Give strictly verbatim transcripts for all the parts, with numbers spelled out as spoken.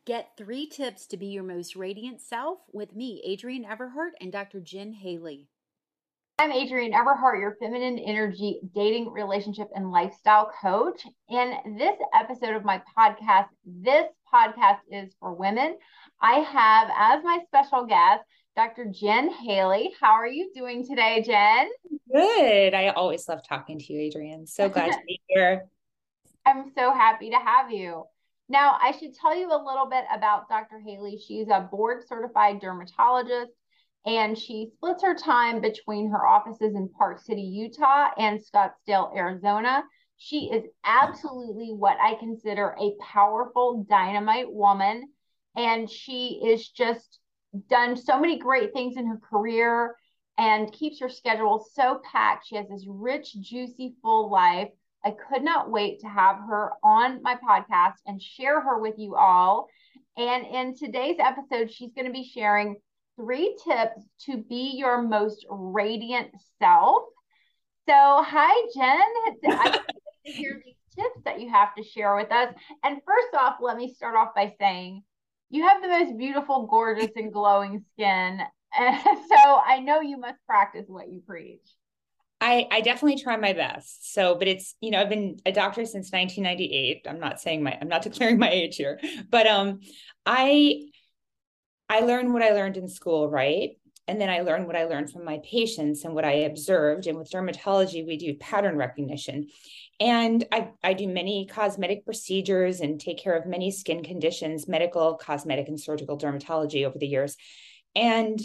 Get three tips to be your most radiant self with me, Adrienne Everhart, and Doctor Jen Haley. I'm Adrienne Everhart, your feminine energy dating, relationship, and lifestyle coach. In this episode of my podcast, this podcast is for women. I have as my special guest, Doctor Jen Haley. How are you doing today, Jen? Good. I always love talking to you, Adrienne. So glad to be here. I'm so happy to have you. Now, I should tell you a little bit about Doctor Haley. She's a board certified dermatologist, and she splits her time between her offices in Park City, Utah and Scottsdale, Arizona. She is absolutely what I consider a powerful, dynamite woman. And she is just done so many great things in her career and keeps her schedule so packed. She has this rich, juicy, full life. I could not wait to have her on my podcast and share her with you all. And in today's episode, she's going to be sharing three tips to be your most radiant self. So, hi, Jen. I can't wait to hear these tips that you have to share with us. And first off, let me start off by saying you have the most beautiful, gorgeous, and glowing skin. And so I know you must practice what you preach. I, I definitely try my best. So, but it's, you know, I've been a doctor since nineteen ninety-eight. I'm not saying my, I'm not declaring my age here, but um, I, I learned what I learned in school, right? And then I learned what I learned from my patients and what I observed. And with dermatology, we do pattern recognition. And I, I do many cosmetic procedures and take care of many skin conditions, medical, cosmetic, and surgical dermatology over the years. And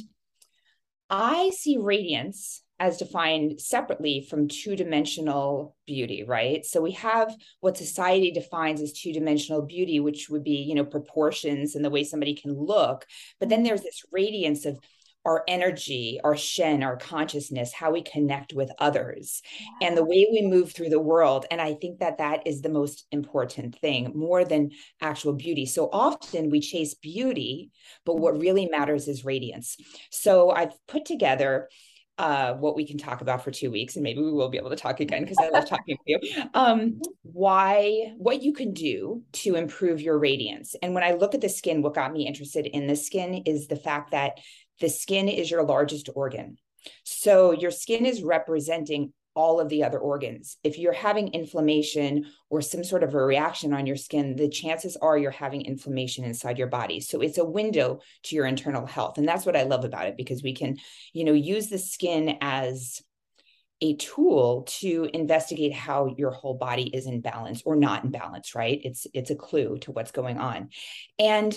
I see radiance as defined separately from two-dimensional beauty, right? So we have what society defines as two-dimensional beauty, which would be, you know, proportions and the way somebody can look. But then there's this radiance of our energy, our shen, our consciousness, how we connect with others, yeah, and the way we move through the world. And I think that that is the most important thing, more than actual beauty. So often we chase beauty, but what really matters is radiance. So I've put together Uh, what we can talk about for two weeks, and maybe we will be able to talk again because I love talking with you. Um, why, what you can do to improve your radiance. And when I look at the skin, what got me interested in the skin is the fact that the skin is your largest organ. So your skin is representing all of the other organs. If you're having inflammation or some sort of a reaction on your skin, the chances are you're having inflammation inside your body. So it's a window to your internal health. And that's what I love about it, because we can, you know, use the skin as a tool to investigate how your whole body is in balance or not in balance, right? It's, it's a clue to what's going on. And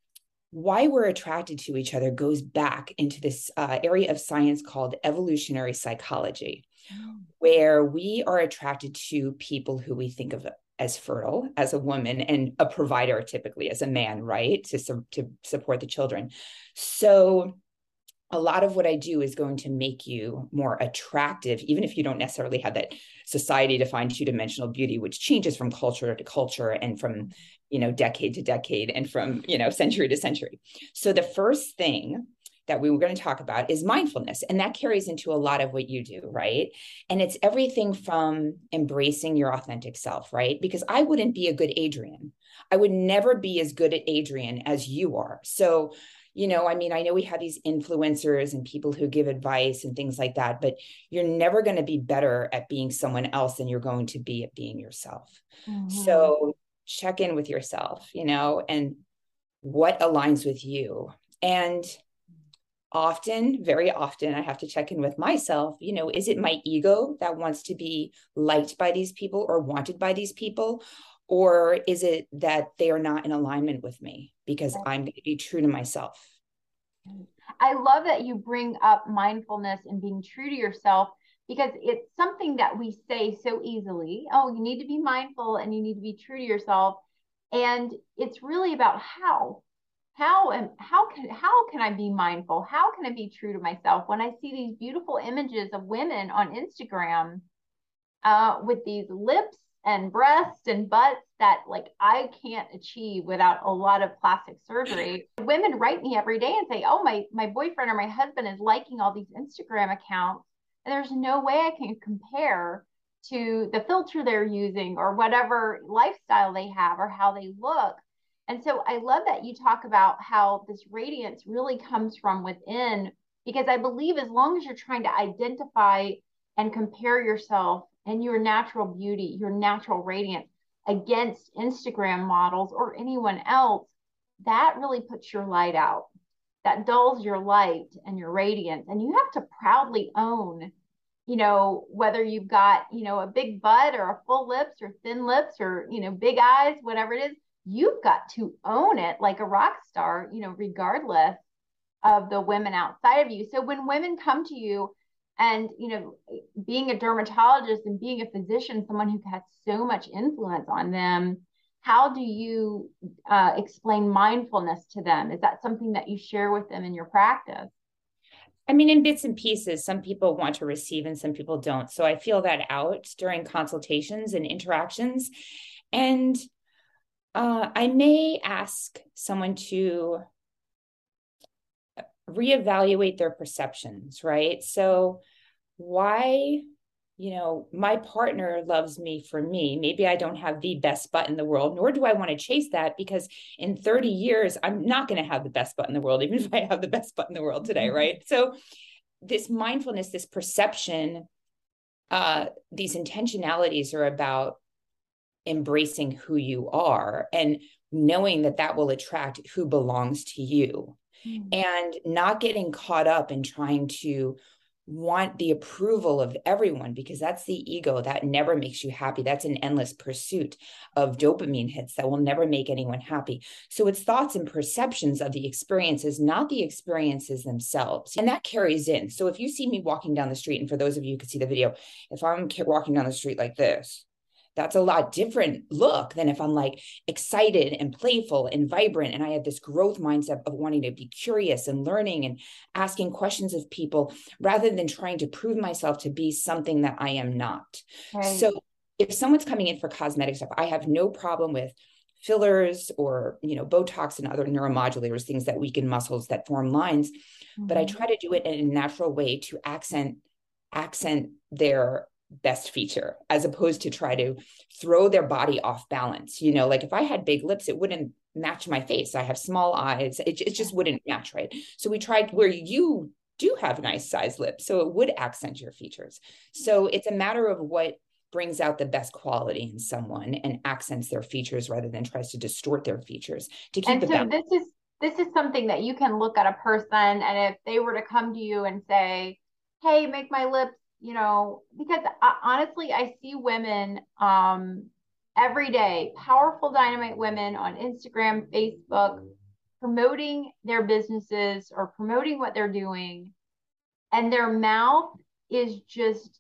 why we're attracted to each other goes back into this uh, area of science called evolutionary psychology, mm. where we are attracted to people who we think of as fertile, as a woman, and a provider typically as a man, right? To, to support the children. So a lot of what I do is going to make you more attractive, even if you don't necessarily have that society defined two-dimensional beauty, which changes from culture to culture and from, you know, decade to decade and from, you know, century to century. So the first thing that we were going to talk about is mindfulness. And that carries into a lot of what you do, right? And it's everything from embracing your authentic self, right? Because I wouldn't be a good Adrienne. I would never be as good at Adrienne as you are. So, you know, I mean, I know we have these influencers and people who give advice and things like that, but you're never going to be better at being someone else than you're going to be at being yourself. Mm-hmm. So check in with yourself, you know, and what aligns with you. And often, very often, I have to check in with myself, you know, is it my ego that wants to be liked by these people or wanted by these people? Or is it that they are not in alignment with me because I'm going to be true to myself? I love that you bring up mindfulness and being true to yourself, because it's something that we say so easily. Oh, you need to be mindful and you need to be true to yourself. And it's really about how. How and how can how can I be mindful? How can I be true to myself when I see these beautiful images of women on Instagram uh, with these lips and breasts and butts that like I can't achieve without a lot of plastic surgery. Women write me every day and say, oh, my, my boyfriend or my husband is liking all these Instagram accounts, and there's no way I can compare to the filter they're using or whatever lifestyle they have or how they look. And so I love that you talk about how this radiance really comes from within, because I believe as long as you're trying to identify and compare yourself and your natural beauty, your natural radiance against Instagram models or anyone else, that really puts your light out. That dulls your light and your radiance. And you have to proudly own, you know, whether you've got, you know, a big butt or a full lips or thin lips or, you know, big eyes, whatever it is, you've got to own it like a rock star, you know, regardless of the women outside of you. So when women come to you and, you know, being a dermatologist and being a physician, someone who has so much influence on them, how do you uh, explain mindfulness to them? Is that something that you share with them in your practice? I mean, in bits and pieces, some people want to receive and some people don't. So I feel that out during consultations and interactions. And uh, I may ask someone to reevaluate their perceptions, right? So why, you know, my partner loves me for me. Maybe I don't have the best butt in the world, nor do I want to chase that, because in thirty years, I'm not going to have the best butt in the world, even if I have the best butt in the world today, right? So this mindfulness, this perception, uh, these intentionalities are about embracing who you are and knowing that that will attract who belongs to you. Mm. And not getting caught up in trying to want the approval of everyone, because that's the ego that never makes you happy. That's an endless pursuit of dopamine hits that will never make anyone happy. So it's thoughts and perceptions of the experiences, not the experiences themselves. And that carries in. So if you see me walking down the street, and for those of you who could see the video, if I'm walking down the street like this, that's a lot different look than if I'm like excited and playful and vibrant. And I have this growth mindset of wanting to be curious and learning and asking questions of people rather than trying to prove myself to be something that I am not. Right. So if someone's coming in for cosmetic stuff, I have no problem with fillers or, you know, Botox and other neuromodulators, things that weaken muscles that form lines. Mm-hmm. But I try to do it in a natural way to accent, accent their best feature, as opposed to try to throw their body off balance. You know, like if I had big lips, it wouldn't match my face. I have small eyes. It, it just wouldn't match, right? So we tried where you do have nice sized lips, so it would accent your features. So it's a matter of what brings out the best quality in someone and accents their features rather than tries to distort their features to keep and it so balanced. This is this is something that you can look at a person, and if they were to come to you and say, hey, make my lips, you know, because I, honestly, I see women um, every day, powerful dynamite women on Instagram, Facebook, promoting their businesses or promoting what they're doing. And their mouth is just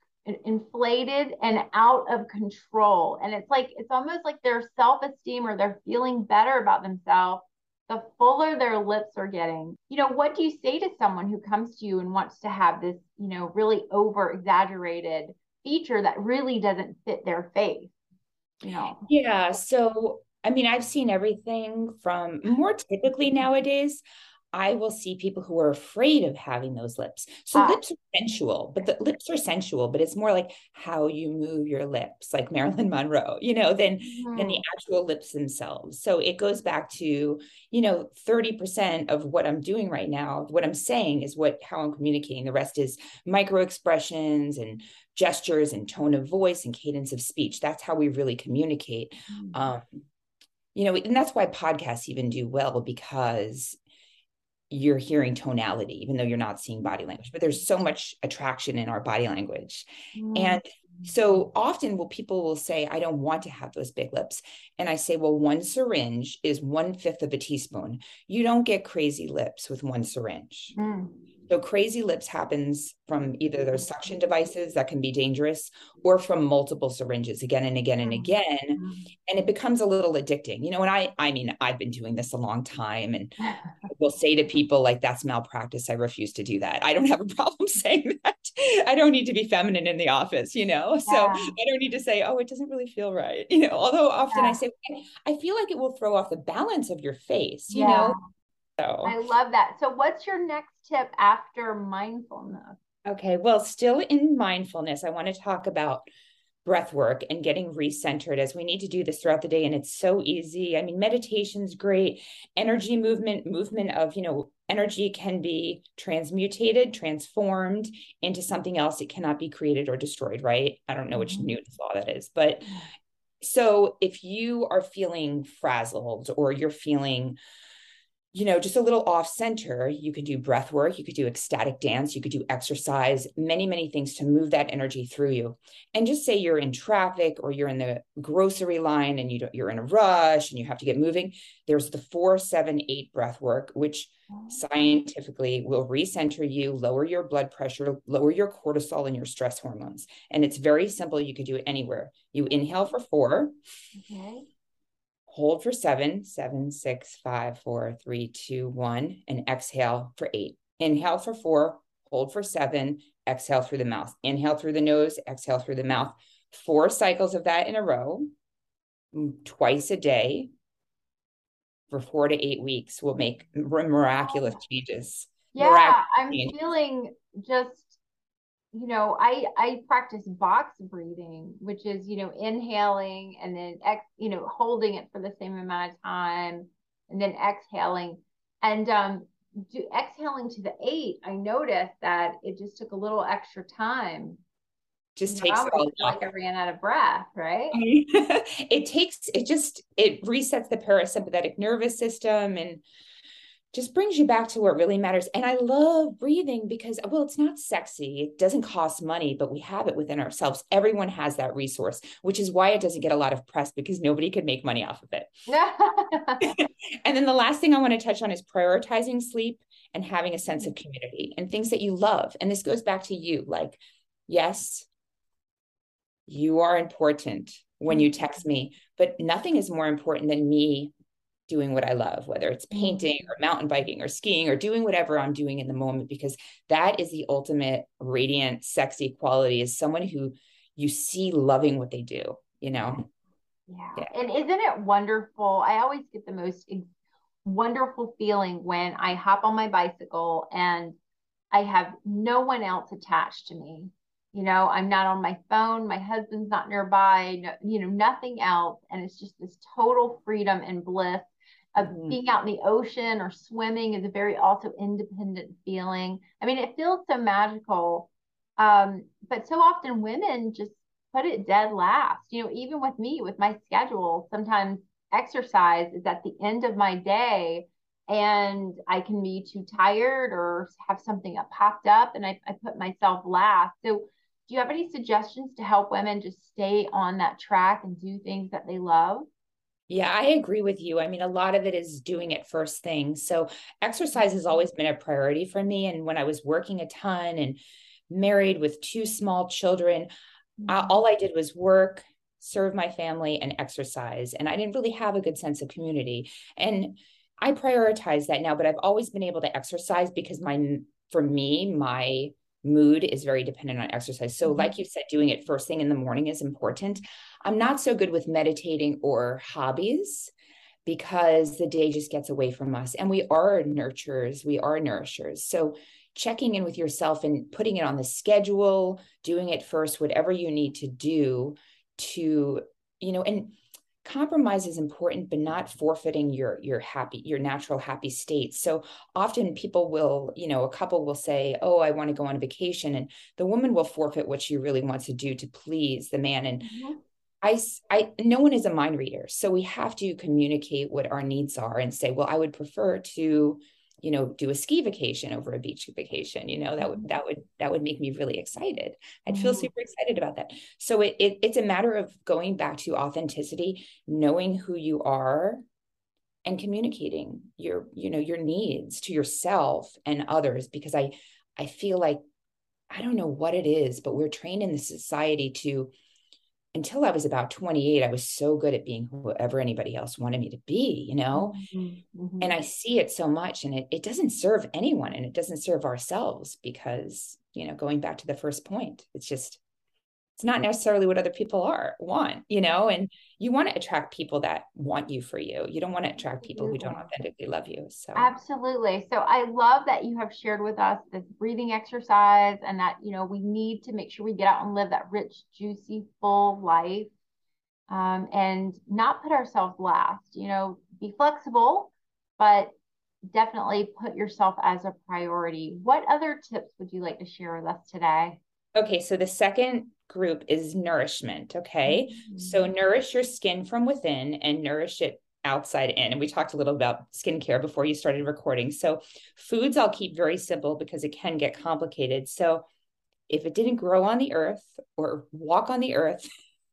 inflated and out of control. And it's like, it's almost like their self-esteem or they're feeling better about themselves the fuller their lips are getting. You know, what do you say to someone who comes to you and wants to have this, you know, really over exaggerated feature that really doesn't fit their face? You know? Yeah. So, I mean, I've seen everything from more typically nowadays. I will see people who are afraid of having those lips. So ah. lips are sensual, but the lips are sensual, but it's more like how you move your lips, like Marilyn Monroe, you know, than, mm. than the actual lips themselves. So it goes back to, you know, thirty percent of what I'm doing right now, what I'm saying is what, how I'm communicating. The rest is micro expressions and gestures and tone of voice and cadence of speech. That's how we really communicate. Mm. Um, you know, and that's why podcasts even do well, because you're hearing tonality, even though you're not seeing body language, but there's so much attraction in our body language. Mm. And so often will people will say, I don't want to have those big lips. And I say, well, one syringe is one fifth of a teaspoon. You don't get crazy lips with one syringe. Mm. So crazy lips happens from either those suction devices that can be dangerous or from multiple syringes again and again and again. And it becomes a little addicting, you know, and I, I mean, I've been doing this a long time and will say to people like, that's malpractice. I refuse to do that. I don't have a problem saying that. I don't need to be feminine in the office, you know? So yeah. I don't need to say, oh, it doesn't really feel right. You know, although often yeah. I say, I feel like it will throw off the balance of your face, you yeah. know? So I love that. So what's your next tip after mindfulness? Okay. Well, still in mindfulness, I want to talk about breath work and getting recentered, as we need to do this throughout the day. And it's so easy. I mean, meditation's great. Energy movement, movement of, you know, energy can be transmutated, transformed into something else. It cannot be created or destroyed, right? I don't know which Newton's law that is, but so if you are feeling frazzled or you're feeling, you know, just a little off center, you could do breath work, you could do ecstatic dance, you could do exercise, many, many things to move that energy through you. And just say you're in traffic or you're in the grocery line and you don't, you're in a rush and you have to get moving. There's the four, seven, eight breath work, which scientifically will recenter you, lower your blood pressure, lower your cortisol and your stress hormones. And it's very simple. You could do it anywhere. You inhale for four. Okay. Hold for seven, seven, six, five, four, three, two, one, and exhale for eight. Inhale for four, hold for seven, exhale through the mouth. Inhale through the nose, exhale through the mouth. Four cycles of that in a row, twice a day for four to eight weeks will make miraculous changes. Yeah, miraculous I'm changes. feeling just, you know, I I practice box breathing, which is, you know, inhaling and then ex, you know, holding it for the same amount of time and then exhaling. And um do exhaling to the eight, I noticed that it just took a little extra time. Just You know, I takes it all almost feel off. like I ran out of breath, right? It takes, it just, it resets the parasympathetic nervous system and just brings you back to what really matters. And I love breathing because, well, it's not sexy. It doesn't cost money, but we have it within ourselves. Everyone has that resource, which is why it doesn't get a lot of press, because nobody could make money off of it. And then the last thing I want to touch on is prioritizing sleep and having a sense of community and things that you love. And this goes back to you. Like, yes, you are important when you text me, but nothing is more important than me doing what I love, whether it's painting or mountain biking or skiing or doing whatever I'm doing in the moment, because that is the ultimate radiant, sexy quality, is someone who you see loving what they do, you know? Yeah. yeah. And isn't it wonderful? I always get the most wonderful feeling when I hop on my bicycle and I have no one else attached to me. You know, I'm not on my phone. My husband's not nearby, no, you know, nothing else. And it's just this total freedom and bliss of mm-hmm. being out in the ocean or swimming is a very also independent feeling. I mean, it feels so magical. Um, but so often women just put it dead last. You know, even with me, with my schedule, sometimes exercise is at the end of my day and I can be too tired or have something that popped up and I, I put myself last. So do you have any suggestions to help women just stay on that track and do things that they love? Yeah, I agree with you. I mean, a lot of it is doing it first thing. So exercise has always been a priority for me. And when I was working a ton and married with two small children, mm-hmm. uh, all I did was work, serve my family, and exercise. And I didn't really have a good sense of community. And I prioritize that now, but I've always been able to exercise because my, for me, my mood is very dependent on exercise. So mm-hmm. like you said, doing it first thing in the morning is important. I'm not so good with meditating or hobbies because the day just gets away from us. And we are nurturers, we are nourishers. So checking in with yourself and putting it on the schedule, doing it first, whatever you need to do to, you know, and compromise is important, but not forfeiting your, your happy, your natural happy state. So often people will, you know, a couple will say, oh, I want to go on a vacation. And the woman will forfeit what she really wants to do to please the man. And mm-hmm. I, I, no one is a mind reader. So we have to communicate what our needs are and say, well, I would prefer to, you know, do a ski vacation over a beach vacation. You know, that would, that would, that would make me really excited. I'd feel super excited about that. So it, it it's a matter of going back to authenticity, knowing who you are and communicating your, you know, your needs to yourself and others, because I, I feel like, I don't know what it is, but we're trained in the society to, until I was about twenty-eight, I was so good at being whoever anybody else wanted me to be, you know, mm-hmm, mm-hmm. and I see it so much, and it, it doesn't serve anyone, and it doesn't serve ourselves because, you know, going back to the first point, it's just, it's not necessarily what other people are want, you know, and you want to attract people that want you for you. You don't want to attract people who don't authentically love you. So absolutely. So I love that you have shared with us this breathing exercise, and that, you know, we need to make sure we get out and live that rich, juicy, full life, um, and not put ourselves last. You know, be flexible, but definitely put yourself as a priority. What other tips would you like to share with us today? Okay, so the second group is nourishment. Okay, mm-hmm. So nourish your skin from within and nourish it outside in. And we talked a little about skincare before you started recording. So foods I'll keep very simple because it can get complicated. So if it didn't grow on the earth or walk on the earth,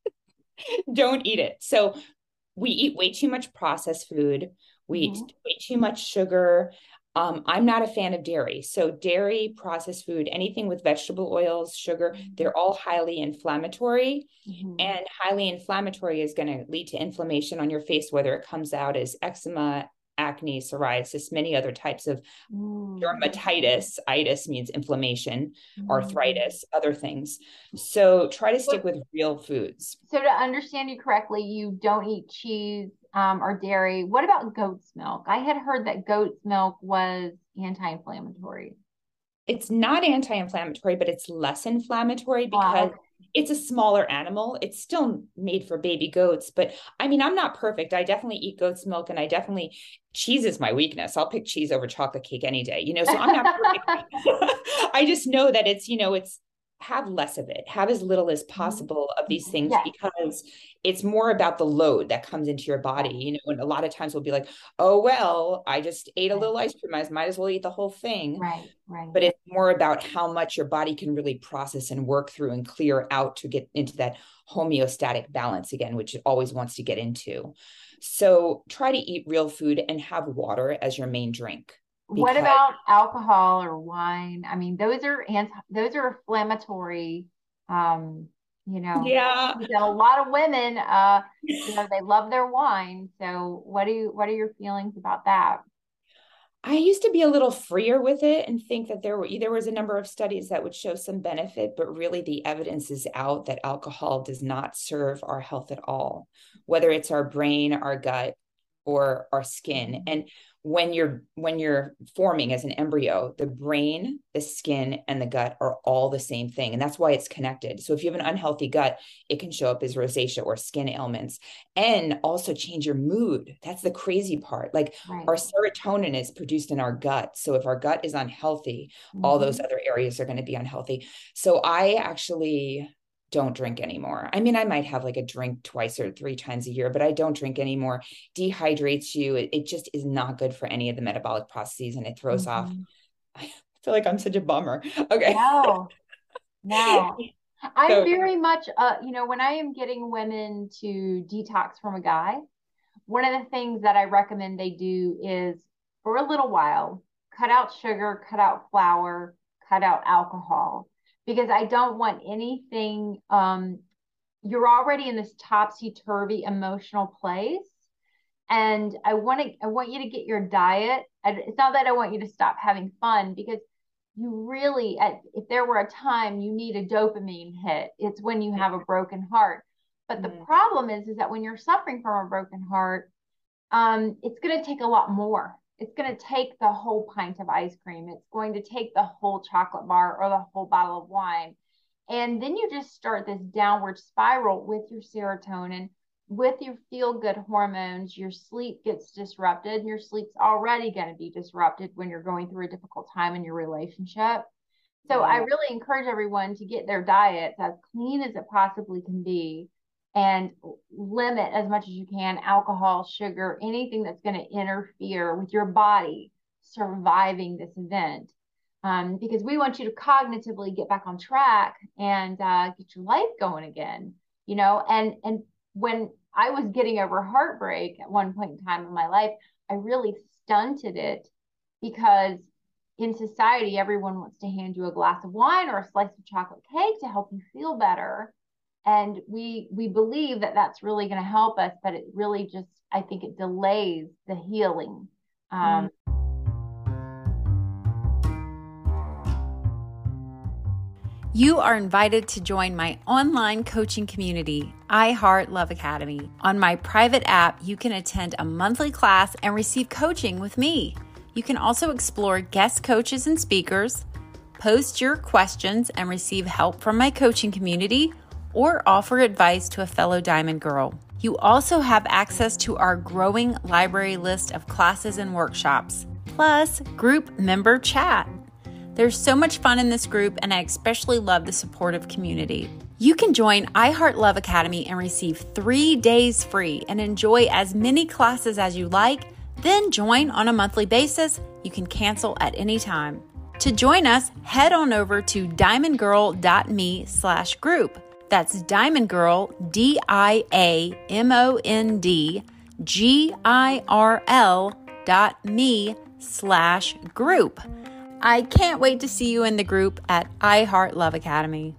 don't eat it. So we eat way too much processed food. We mm-hmm. eat way too much sugar. Um, I'm not a fan of dairy. So dairy, processed food, anything with vegetable oils, sugar, mm-hmm. they're all highly inflammatory. Mm-hmm. And highly inflammatory is going to lead to inflammation on your face, whether it comes out as eczema, acne, psoriasis, many other types of mm-hmm. dermatitis. Itis means inflammation, mm-hmm. arthritis, other things. So try to stick with real foods. So to understand you correctly, you don't eat cheese um, or dairy. What about goat's milk? I had heard that goat's milk was anti-inflammatory. It's not anti-inflammatory, but it's less inflammatory because wow. it's a smaller animal. It's still made for baby goats, but I mean, I'm not perfect. I definitely eat goat's milk, and I definitely, cheese is my weakness. I'll pick cheese over chocolate cake any day, you know, so I'm not perfect. I just know that it's, you know, it's, have less of it, have as little as possible of these things, yeah. because it's more about the load that comes into your body, you know, and a lot of times we'll be like, oh, well, I just ate a little ice cream, I might as well eat the whole thing. Right, right. But it's more about how much your body can really process and work through and clear out to get into that homeostatic balance again, which it always wants to get into. So try to eat real food and have water as your main drink. Because what about alcohol or wine? I mean, those are anti, those are inflammatory. Um, you know, yeah. You know, a lot of women, uh, you know, they love their wine. So, what do you, what are your feelings about that? I used to be a little freer with it and think that there were there was a number of studies that would show some benefit, but really the evidence is out that alcohol does not serve our health at all, whether it's our brain, our gut, or our skin. And when you're when you're forming as an embryo, the brain, the skin, and the gut are all the same thing. And that's why it's connected. So if you have an unhealthy gut, it can show up as rosacea or skin ailments, and also change your mood. That's the crazy part. Like right. Our serotonin is produced in our gut. So if our gut is unhealthy, mm-hmm. all those other areas are going to be unhealthy. So I actually don't drink anymore. I mean, I might have like a drink twice or three times a year, but I don't drink anymore. Dehydrates you. It, it just is not good for any of the metabolic processes, and it throws mm-hmm. off. I feel like I'm such a bummer. Okay. No, no. I'm so, very much, uh, you know, when I am getting women to detox from a guy, one of the things that I recommend they do is for a little while, cut out sugar, cut out flour, cut out alcohol. Because I don't want anything, um, you're already in this topsy-turvy emotional place. And I want to, I want you to get your diet. It's not that I want you to stop having fun, because you really, if there were a time you need a dopamine hit, it's when you have a broken heart. But the mm. problem is, is that when you're suffering from a broken heart, um, it's going to take a lot more. It's going to take the whole pint of ice cream. It's going to take the whole chocolate bar or the whole bottle of wine. And then you just start this downward spiral with your serotonin, with your feel-good hormones. Your sleep gets disrupted, and your sleep's already going to be disrupted when you're going through a difficult time in your relationship. So yeah. I really encourage everyone to get their diets as clean as it possibly can be, and limit as much as you can alcohol, sugar, anything that's going to interfere with your body surviving this event. Um, because we want you to cognitively get back on track and uh, get your life going again, you know, and, and when I was getting over heartbreak at one point in time in my life, I really stunted it, because in society, everyone wants to hand you a glass of wine or a slice of chocolate cake to help you feel better. And we we believe that that's really going to help us, but it really just, I think it delays the healing. Um, You are invited to join my online coaching community, I Heart Love Academy. On my private app, you can attend a monthly class and receive coaching with me. You can also explore guest coaches and speakers, post your questions and receive help from my coaching community, or offer advice to a fellow Diamond Girl. You also have access to our growing library list of classes and workshops, plus group member chat. There's so much fun in this group, and I especially love the supportive community. You can join I Heart Love Academy and receive three days free and enjoy as many classes as you like, then join on a monthly basis. You can cancel at any time. To join us, head on over to diamondgirl.me slash group. That's Diamond Girl, D I A M O N D G I R L dot me slash group. I can't wait to see you in the group at I Heart Love Academy.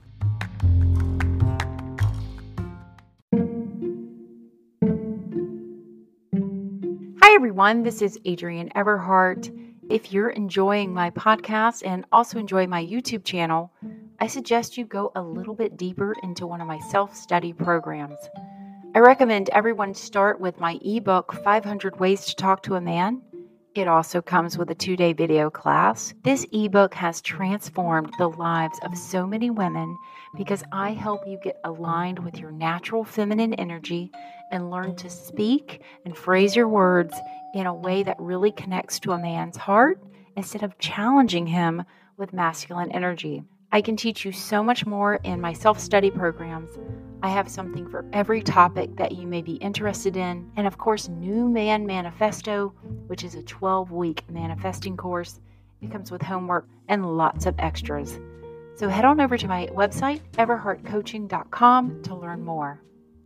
Hi, everyone. This is Adrienne Everhart. If you're enjoying my podcast and also enjoy my YouTube channel, I suggest you go a little bit deeper into one of my self-study programs. I recommend everyone start with my ebook, five hundred Ways to Talk to a Man. It also comes with a two-day video class. This ebook has transformed the lives of so many women because I help you get aligned with your natural feminine energy and learn to speak and phrase your words in a way that really connects to a man's heart instead of challenging him with masculine energy. I can teach you so much more in my self-study programs. I have something for every topic that you may be interested in. And of course, New Man Manifesto, which is a twelve-week manifesting course. It comes with homework and lots of extras. So head on over to my website, everhart coaching dot com, to learn more.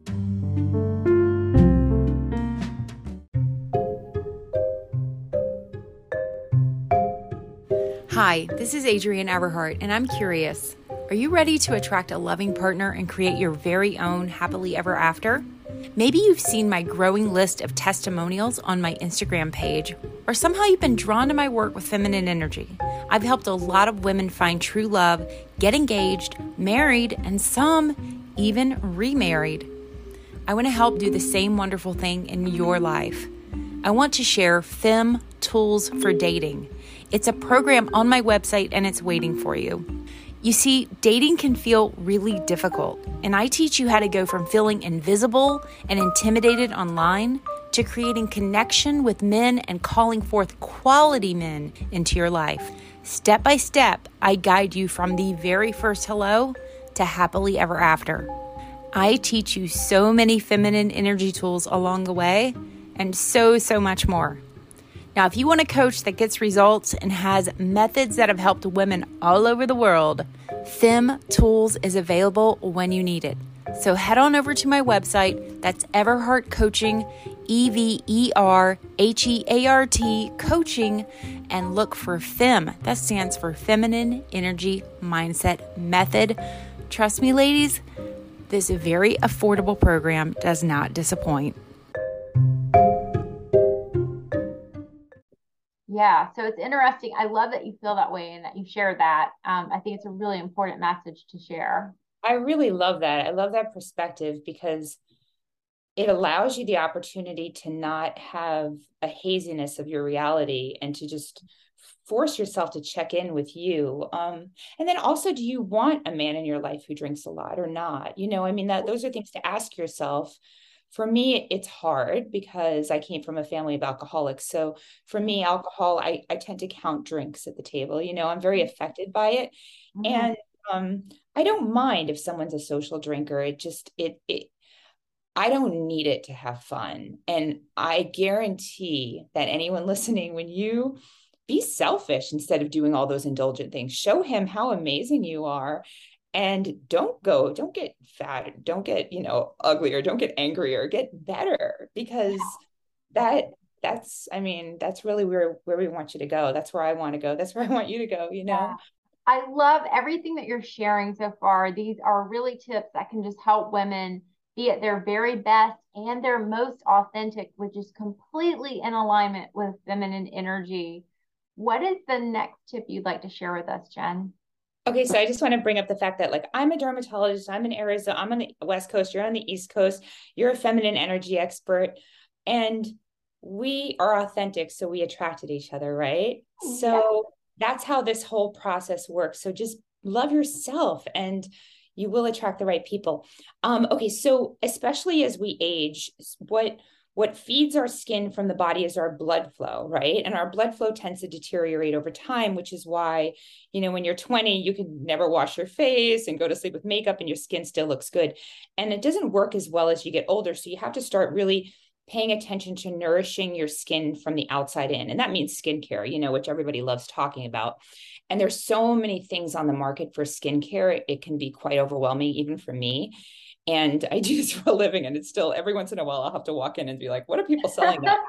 Hi, this is Adrienne Everhart, and I'm curious. Are you ready to attract a loving partner and create your very own happily ever after? Maybe you've seen my growing list of testimonials on my Instagram page, or somehow you've been drawn to my work with feminine energy. I've helped a lot of women find true love, get engaged, married, and some even remarried. I want to help do the same wonderful thing in your life. I want to share Fem Tools for Dating. It's a program on my website and it's waiting for you. You see, dating can feel really difficult, and I teach you how to go from feeling invisible and intimidated online to creating connection with men and calling forth quality men into your life. Step by step, I guide you from the very first hello to happily ever after. I teach you so many feminine energy tools along the way and so, so much more. Now, if you want a coach that gets results and has methods that have helped women all over the world, Fem Tools is available when you need it. So head on over to my website. That's Everhart Coaching, E V E R H E A R T Coaching, and look for Fem. That stands for Feminine Energy Mindset Method. Trust me, ladies, this very affordable program does not disappoint. Yeah, so it's interesting. I love that you feel that way and that you share that. Um, I think it's a really important message to share. I really love that. I love that perspective because it allows you the opportunity to not have a haziness of your reality and to just force yourself to check in with you. Um, and then also, do you want a man in your life who drinks a lot or not? You know, I mean, that those are things to ask yourself. For me, it's hard because I came from a family of alcoholics. So for me, alcohol, I, I tend to count drinks at the table. You know, I'm very affected by it. Mm-hmm. And um, I don't mind if someone's a social drinker. It just, it, it, I don't need it to have fun. And I guarantee that anyone listening, when you be selfish instead of doing all those indulgent things, show him how amazing you are. And don't go, don't get fat, don't get, you know, uglier, don't get angrier, get better, because that, that's, I mean, that's really where, where we want you to go. That's where I want to go. That's where I want you to go, you know? Yeah. I love everything that you're sharing so far. These are really tips that can just help women be at their very best and their most authentic, which is completely in alignment with feminine energy. What is the next tip you'd like to share with us, Jen? Okay, so I just want to bring up the fact that like I'm a dermatologist, I'm in Arizona, I'm on the West Coast, you're on the East Coast, you're a feminine energy expert, and we are authentic, so we attracted each other, right? Yeah. So that's how this whole process works. So just love yourself and you will attract the right people. Um, okay, so especially as we age, what what feeds our skin from the body is our blood flow, right? And our blood flow tends to deteriorate over time, which is why, you know, when you're twenty, you can never wash your face and go to sleep with makeup and your skin still looks good. And it doesn't work as well as you get older. So you have to start really paying attention to nourishing your skin from the outside in. And that means skincare, you know, which everybody loves talking about. And there's so many things on the market for skincare. It can be quite overwhelming, even for me. And I do this for a living, and it's still every once in a while I'll have to walk in and be like, what are people selling now?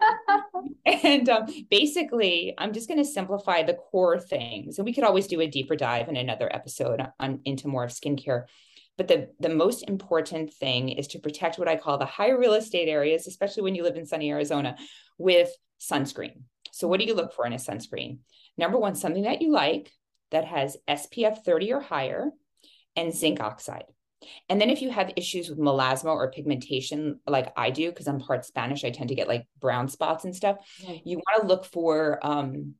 And um, basically, I'm just going to simplify the core things. And we could always do a deeper dive in another episode on into more of skincare. But the, the most important thing is to protect what I call the high real estate areas, especially when you live in sunny Arizona, with sunscreen. So what do you look for in a sunscreen? Number one, something that you like that has S P F thirty or higher and zinc oxide. And then if you have issues with melasma or pigmentation, like I do, because I'm part Spanish, I tend to get like brown spots and stuff. Right. You want to look for um,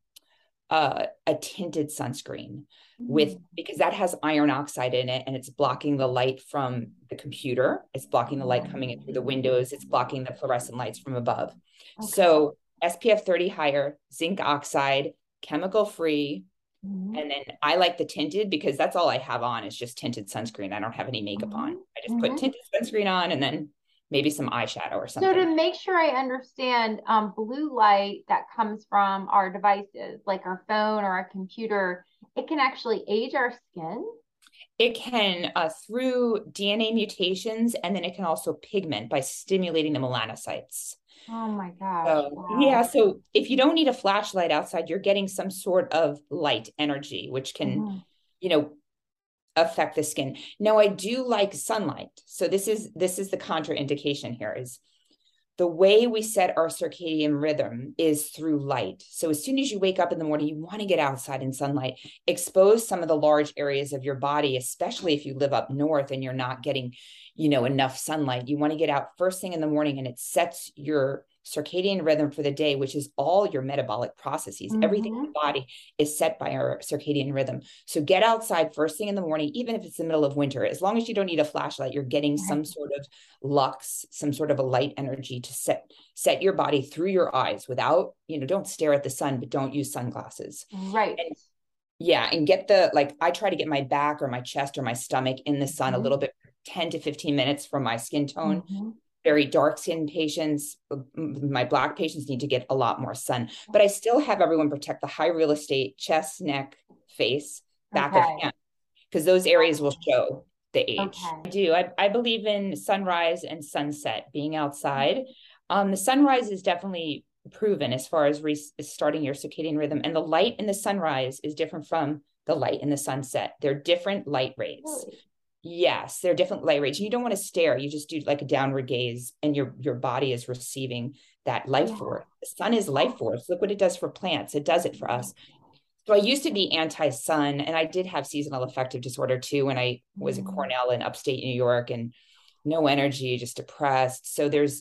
uh, a tinted sunscreen with, because that has iron oxide in it and it's blocking the light from the computer. It's blocking the light coming in through the windows. It's blocking the fluorescent lights from above. Okay. So S P F thirty higher, zinc oxide, chemical free. Mm-hmm. And then I like the tinted because that's all I have on is just tinted sunscreen. I don't have any makeup mm-hmm. on. I just mm-hmm. put tinted sunscreen on and then maybe some eyeshadow or something. So to make sure I understand, um, blue light that comes from our devices, like our phone or our computer, it can actually age our skin? It can uh, through D N A mutations, and then it can also pigment by stimulating the melanocytes. Oh my gosh. So, wow. Yeah. So if you don't need a flashlight outside, you're getting some sort of light energy, which can, mm-hmm. you know, affect the skin. Now, I do like sunlight. So this is, this is the contraindication here is the way we set our circadian rhythm is through light. So as soon as you wake up in the morning, you want to get outside in sunlight, expose some of the large areas of your body, especially if you live up north and you're not getting, you know, enough sunlight. You want to get out first thing in the morning and it sets your circadian rhythm for the day, which is all your metabolic processes. Mm-hmm. Everything in the body is set by our circadian rhythm. So get outside first thing in the morning, even if it's the middle of winter, as long as you don't need a flashlight, you're getting right. some sort of lux, some sort of a light energy to set, set your body through your eyes without, you know, don't stare at the sun, but don't use sunglasses. Right. And, yeah. And get the, like, I try to get my back or my chest or my stomach in the sun mm-hmm. a little bit, ten to fifteen minutes from my skin tone. Mm-hmm. Very dark skin patients, my Black patients need to get a lot more sun, but I still have everyone protect the high real estate, chest, neck, face, back okay. of hand, because those areas will show the age. Okay. I do. I, I believe in sunrise and sunset, being outside. Um, the sunrise is definitely proven as far as re- starting your circadian rhythm, and the light in the sunrise is different from the light in the sunset. They're different light rates. Really? Yes, they're different light rates. You don't want to stare. You just do like a downward gaze and your, your body is receiving that life yeah. force. The sun is life force. Look what it does for plants. It does it for us. So I used to be anti-sun, and I did have seasonal affective disorder too when I was mm-hmm. at Cornell in upstate New York, and no energy, just depressed. So there's,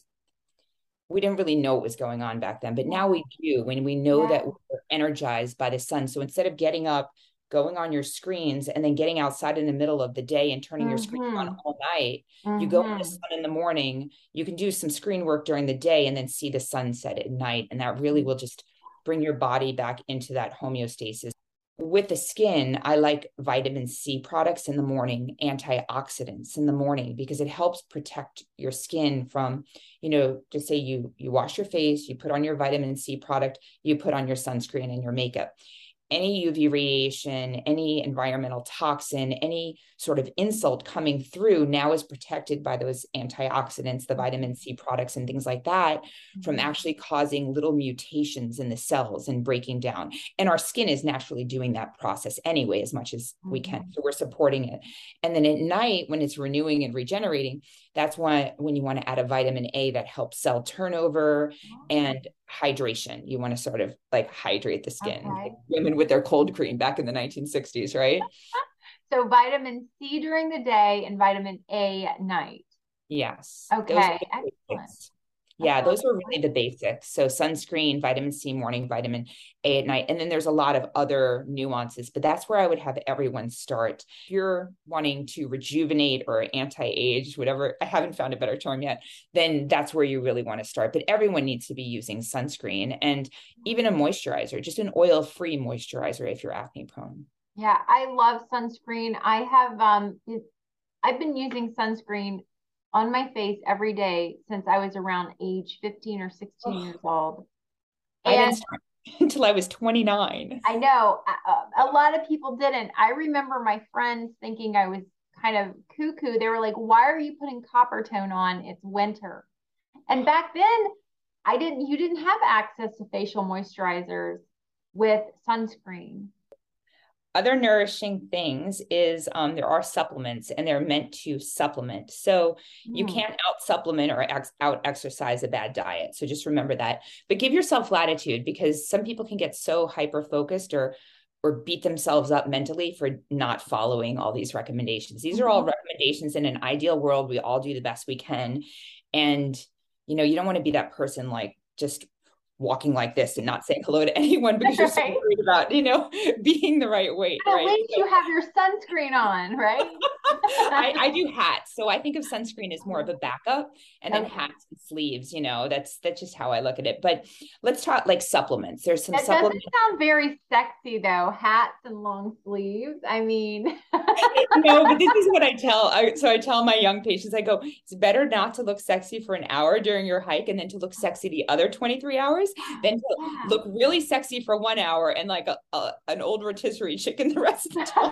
we didn't really know what was going on back then, but now we do when we know yeah. that we're energized by the sun. So instead of getting up, going on your screens and then getting outside in the middle of the day and turning mm-hmm. your screen on all night, mm-hmm. you go in the sun in the morning, you can do some screen work during the day and then see the sunset at night. And that really will just bring your body back into that homeostasis. With the skin, I like vitamin C products in the morning, antioxidants in the morning, because it helps protect your skin from, you know, just say you, you wash your face, you put on your vitamin C product, you put on your sunscreen and your makeup. Any U V radiation, any environmental toxin, any sort of insult coming through now is protected by those antioxidants, the vitamin C products and things like that, mm-hmm. from actually causing little mutations in the cells and breaking down. And our skin is naturally doing that process anyway, as much as mm-hmm. we can. So we're supporting it. And then at night, when it's renewing and regenerating, that's why when you want to add a vitamin A that helps cell turnover oh. and hydration. You want to sort of like hydrate the skin. Okay. Like women with their cold cream back in the nineteen sixties, right? So vitamin C during the day and vitamin A at night. Yes. Okay. Those are the Excellent. basics. Yeah, those are really the basics. So sunscreen, vitamin C morning, vitamin A at night. And then there's a lot of other nuances, but that's where I would have everyone start. If you're wanting to rejuvenate or anti-age, whatever, I haven't found a better term yet, then that's where you really want to start. But everyone needs to be using sunscreen and even a moisturizer, just an oil-free moisturizer if you're acne prone. Yeah, I love sunscreen. I have um I've been using sunscreen on my face every day since I was around age fifteen or sixteen oh. years old. And I didn't start until I was twenty-nine. I know. A, a lot of people didn't. I remember my friends thinking I was kind of cuckoo. They were like, why are you putting Coppertone on? It's winter. And back then, I didn't, you didn't have access to facial moisturizers with sunscreen. Other nourishing things is um, there are supplements and they're meant to supplement. So mm. you can't out supplement or ex- out exercise a bad diet. So just remember that, but give yourself latitude because some people can get so hyper focused or or beat themselves up mentally for not following all these recommendations. These are all recommendations. In an ideal world, we all do the best we can. And, you know, you don't want to be that person like just walking like this and not saying hello to anyone because you're so worried about, you know, being the right weight. At right? least so, you have your sunscreen on, right? I, I do hats. So I think of sunscreen as more of a backup and then okay. hats and sleeves, you know, that's, that's just how I look at it. But let's talk like supplements. There's some that supplements. Doesn't sound very sexy though. Hats and long sleeves. I mean, no, but this is what I tell. I, so I tell my young patients, I go, it's better not to look sexy for an hour during your hike and then to look sexy the other twenty-three hours than to yeah. look really sexy for one hour and like a, a, an old rotisserie chicken the rest of the time.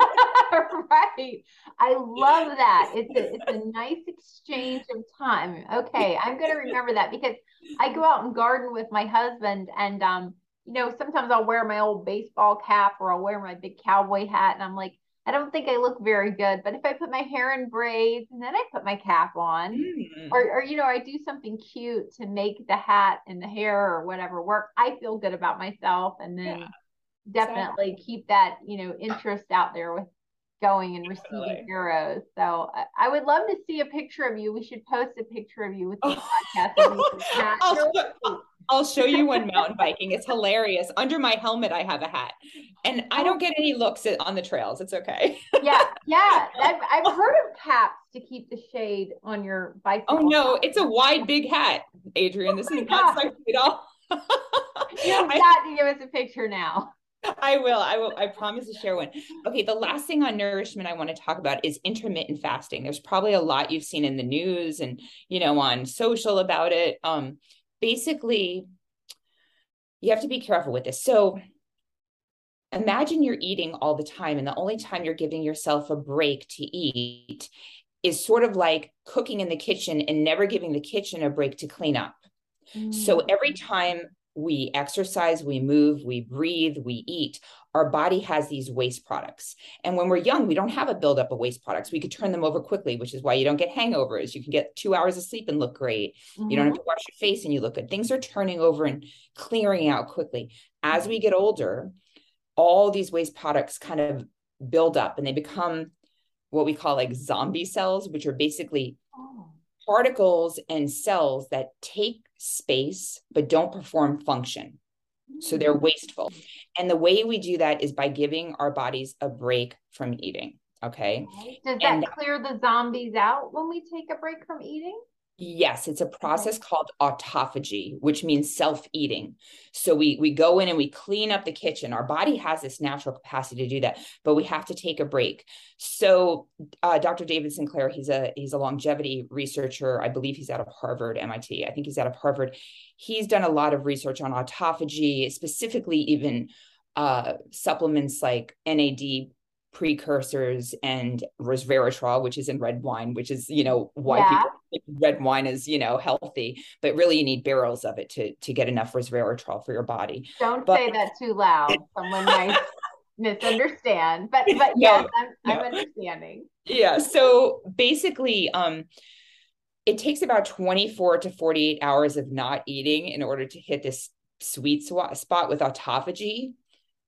Right. I love that. It's a, it's a nice exchange of time. Okay. I'm going to remember that because I go out and garden with my husband and, um, you know, sometimes I'll wear my old baseball cap or I'll wear my big cowboy hat and I'm like, I don't think I look very good, but if I put my hair in braids and then I put my cap on mm. or, or, you know, I do something cute to make the hat and the hair or whatever work, I feel good about myself. And then yeah. definitely exactly. keep that, you know, interest out there with going and receiving really? arrows. So uh, I would love to see a picture of you. We should post a picture of you with the oh. podcast. I'll, show, I'll show you one mountain biking. It's hilarious. Under my helmet, I have a hat and I don't get any looks on the trails. It's okay. yeah. Yeah. I've, I've heard of caps to keep the shade on your bicycle. Oh no, it's a wide, big hat, Adrienne. This oh is not sexy at all. You've got to give us a picture now. I will. I will. I promise to share one. Okay. The last thing on nourishment I want to talk about is intermittent fasting. There's probably a lot you've seen in the news and, you know, on social about it. Um, basically, you have to be careful with this. So imagine you're eating all the time and the only time you're giving yourself a break to eat is sort of like cooking in the kitchen and never giving the kitchen a break to clean up. Mm. So every time we exercise, we move, we breathe, we eat, our body has these waste products. And when we're young, we don't have a buildup of waste products. We could turn them over quickly, which is why you don't get hangovers. You can get two hours of sleep and look great. Mm-hmm. You don't have to wash your face and you look good. Things are turning over and clearing out quickly. As we get older, all these waste products kind of build up and they become what we call like zombie cells, which are basically oh. particles and cells that take space but don't perform function. So they're wasteful. And the way we do that is by giving our bodies a break from eating. Okay. Does that and, clear the zombies out when we take a break from eating? Yes, it's a process okay. called autophagy, which means self-eating. So we we go in and we clean up the kitchen. Our body has this natural capacity to do that, but we have to take a break. So uh, Doctor David Sinclair, he's a he's a longevity researcher. I believe he's out of Harvard, M I T. I think he's out of Harvard. He's done a lot of research on autophagy, specifically even uh, supplements like N A D precursors and resveratrol, which is in red wine, which is, you know, why yeah. people think red wine is, you know, healthy, but really you need barrels of it to, to get enough resveratrol for your body. Don't but, say that too loud. Someone might misunderstand, but, but yes, no, I'm, no. I'm understanding. Yeah. So basically, um, it takes about twenty-four to forty-eight hours of not eating in order to hit this sweet spot with autophagy.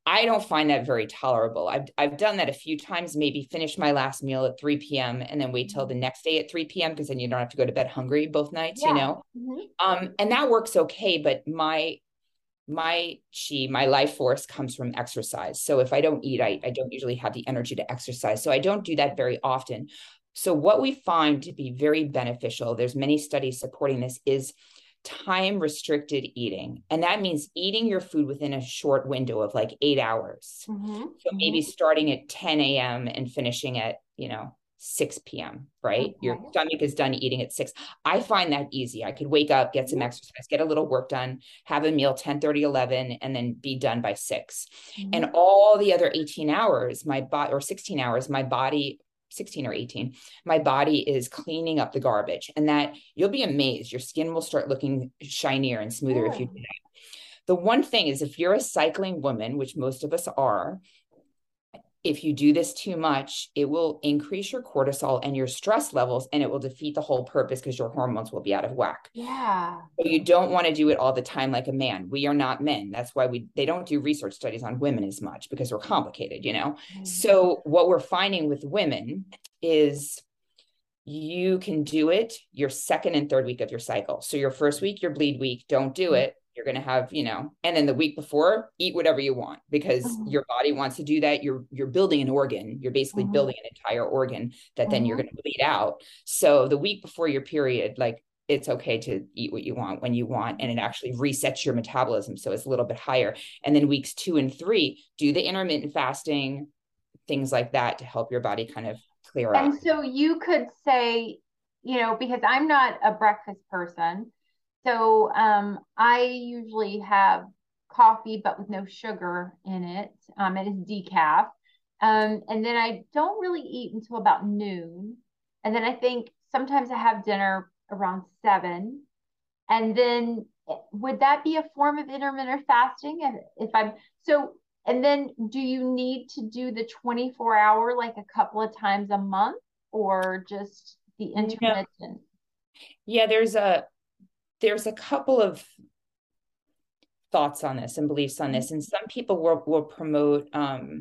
I don't find that very tolerable. I've I've done that a few times, maybe finish my last meal at three p.m. and then wait till the next day at three p.m. because then you don't have to go to bed hungry both nights, you Yeah. know? Mm-hmm. Um, and that works okay, but my my chi, my life force comes from exercise. So if I don't eat, I, I don't usually have the energy to exercise. So I don't do that very often. So what we find to be very beneficial, there's many studies supporting this, is time restricted eating. And that means eating your food within a short window of like eight hours. Mm-hmm. So maybe starting at ten a.m. and finishing at, you know, six p.m., right? Okay. Your stomach is done eating at six. I find that easy. I could wake up, get some exercise, get a little work done, have a meal ten thirty, eleven, and then be done by six. Mm-hmm. And all the other eighteen hours, my body, or sixteen hours, my body, sixteen or eighteen, my body is cleaning up the garbage. And that, you'll be amazed. Your skin will start looking shinier and smoother Sure. if you do that. The one thing is, if you're a cycling woman, which most of us are, if you do this too much, it will increase your cortisol and your stress levels, and it will defeat the whole purpose because your hormones will be out of whack. Yeah. So you don't want to do it all the time like a man. We are not men. That's why we they don't do research studies on women as much, because we're complicated, you know? Mm-hmm. So what we're finding with women is you can do it your second and third week of your cycle. So your first week, your bleed week, don't do it. You're going to have, you know, and then the week before, eat whatever you want, because mm-hmm. your body wants to do that. You're, you're building an organ. You're basically mm-hmm. building an entire organ that mm-hmm. then you're going to bleed out. So the week before your period, like, it's okay to eat what you want when you want, and it actually resets your metabolism. So it's a little bit higher. And then weeks two and three, do the intermittent fasting, things like that to help your body kind of clear and up. And so you could say, you know, because I'm not a breakfast person, so um, I usually have coffee, but with no sugar in it. Um, it is decaf. Um, and then I don't really eat until about noon. And then I think sometimes I have dinner around seven. And then would that be a form of intermittent fasting? If, if I'm so, and then do you need to do the twenty-four hour like a couple of times a month, or just the intermittent? Yeah, yeah there's a, there's a couple of thoughts on this and beliefs on this. And some people will, will promote um,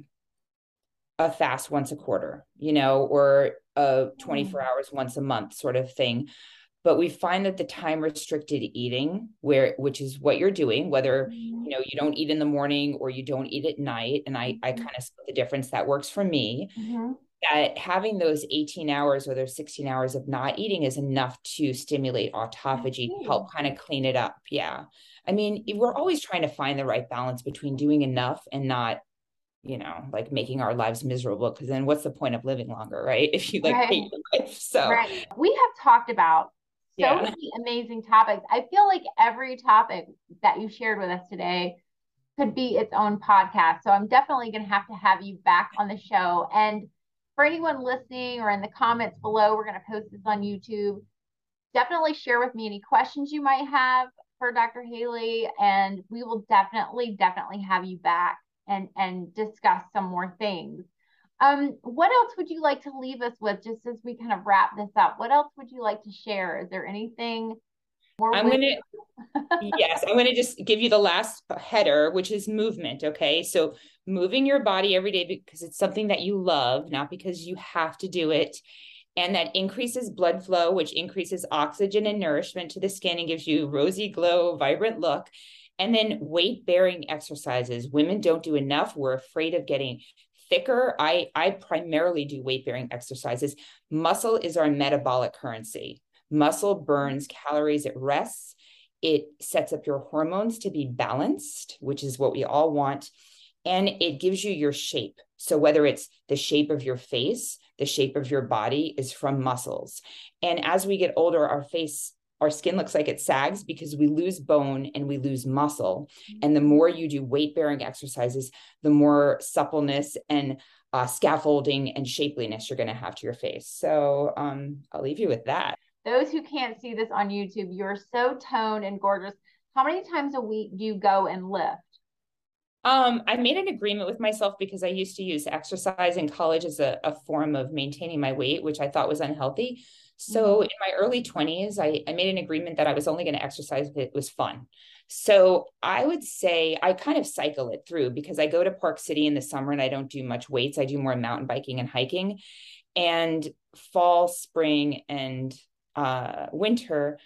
a fast once a quarter, you know, or a twenty-four mm. hours once a month sort of thing. But we find that the time restricted eating, where, which is what you're doing, whether, mm. you know, you don't eat in the morning or you don't eat at night. And I, mm-hmm. I kind of split the difference. That works for me. Mm-hmm. That having those eighteen hours or those sixteen hours of not eating is enough to stimulate autophagy, to help kind of clean it up. Yeah. I mean, we're always trying to find the right balance between doing enough and not, you know, like making our lives miserable, because then what's the point of living longer, right? If you like right. hate your life. So right. We have talked about so yeah. many amazing topics. I feel like every topic that you shared with us today could be its own podcast. So I'm definitely going to have to have you back on the show. And for anyone listening or in the comments below, we're going to post this on YouTube. Definitely share with me any questions you might have for Doctor Haley, and we will definitely, definitely have you back and, and discuss some more things. Um, what else would you like to leave us with, just as we kind of wrap this up? What else would you like to share? Is there anything more? I'm going to, yes, I'm going to just give you the last header, which is movement. Okay. So moving your body every day because it's something that you love, not because you have to do it. And that increases blood flow, which increases oxygen and nourishment to the skin and gives you rosy glow, vibrant look. And then weight-bearing exercises. Women don't do enough. We're afraid of getting thicker. I, I primarily do weight-bearing exercises. Muscle is our metabolic currency. Muscle burns calories, it rests. It sets up your hormones to be balanced, which is what we all want. And it gives you your shape. So whether it's the shape of your face, the shape of your body is from muscles. And as we get older, our face, our skin looks like it sags because we lose bone and we lose muscle. And the more you do weight-bearing exercises, the more suppleness and uh, scaffolding and shapeliness you're going to have to your face. So um, I'll leave you with that. Those who can't see this on YouTube, you're so toned and gorgeous. How many times a week do you go and lift? Um, I made an agreement with myself because I used to use exercise in college as a, a form of maintaining my weight, which I thought was unhealthy. So mm-hmm. in my early twenties, I, I made an agreement that I was only going to exercise if it was fun. So I would say I kind of cycle it through because I go to Park City in the summer and I don't do much weights. I do more mountain biking and hiking. And fall, spring, and uh, winter,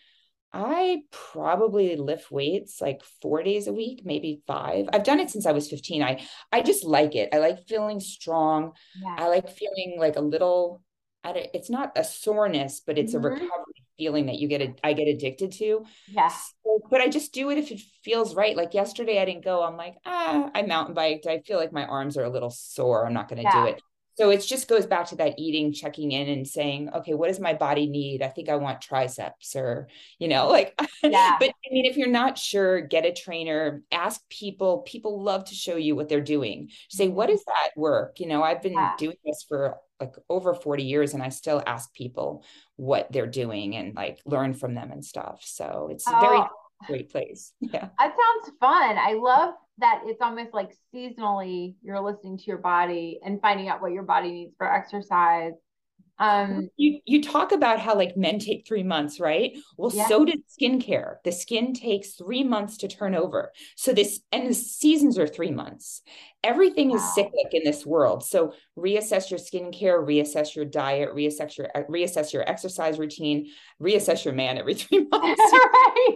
I probably lift weights like four days a week, maybe five. I've done it since I was fifteen. I I just like it. I like feeling strong. Yeah. I like feeling like a little, I don't- it's not a soreness, but it's a Mhm. recovery feeling that you get a, I get addicted to. Yeah. So, but I just do it if it feels right. Like yesterday I didn't go. I'm like, ah, I mountain biked. I feel like my arms are a little sore. I'm not going to do Yeah. it. So it just goes back to that eating, checking in and saying, okay, what does my body need? I think I want triceps or, you know, like, but Yeah. I mean, if you're not sure, get a trainer, ask people. People love to show you what they're doing. Say, what Mhm. does that work? You know, I've been Yeah. doing this for like over forty years and I still ask people what they're doing and like learn from them and stuff. So it's a very Oh, great place. Yeah. that sounds fun. I love that it's almost like seasonally you're listening to your body and finding out what your body needs for exercise. Um, You you talk about how like men take three months, right? Well, yeah. so does skincare. The skin takes three months to turn over. So this and the seasons are three months. Everything is Wow. cyclic in this world. So reassess your skincare, reassess your diet, reassess your reassess your exercise routine, reassess your man every three months. Right.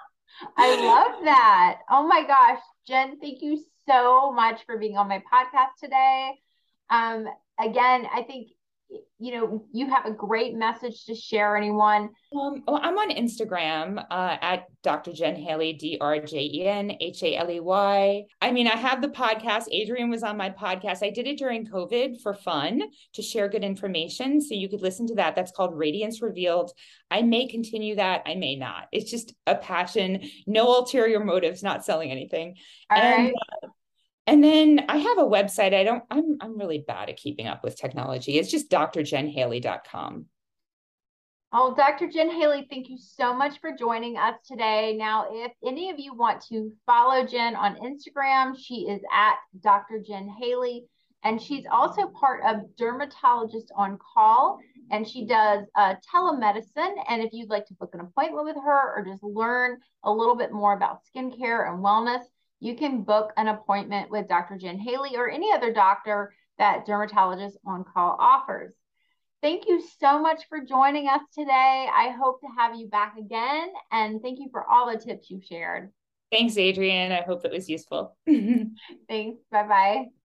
I love that. Oh my gosh, Jen, thank you so much for being on my podcast today. Um, again, I think you know you have a great message to share anyone. Um, well, I'm on Instagram uh, at Doctor Jen Haley, D R J E N H A L E Y. I mean, I have the podcast. Adrienne was on my podcast. I did it during COVID for fun to share good information. So you could listen to that. That's called Radiance Revealed. I may continue that. I may not. It's just a passion, no ulterior motives, not selling anything. All And right. and then I have a website. I don't, I'm I'm really bad at keeping up with technology. It's just D R jen haley dot com. Oh, Doctor Jen Haley, thank you so much for joining us today. Now, if any of you want to follow Jen on Instagram, she is at Doctor Jen Haley, and she's also part of Dermatologist on Call, and she does uh, telemedicine. And if you'd like to book an appointment with her or just learn a little bit more about skincare and wellness, you can book an appointment with Doctor Jen Haley or any other doctor that Dermatologist on Call offers. Thank you so much for joining us today. I hope to have you back again. And thank you for all the tips you shared. Thanks, Adrienne. I hope it was useful. Thanks. Bye bye.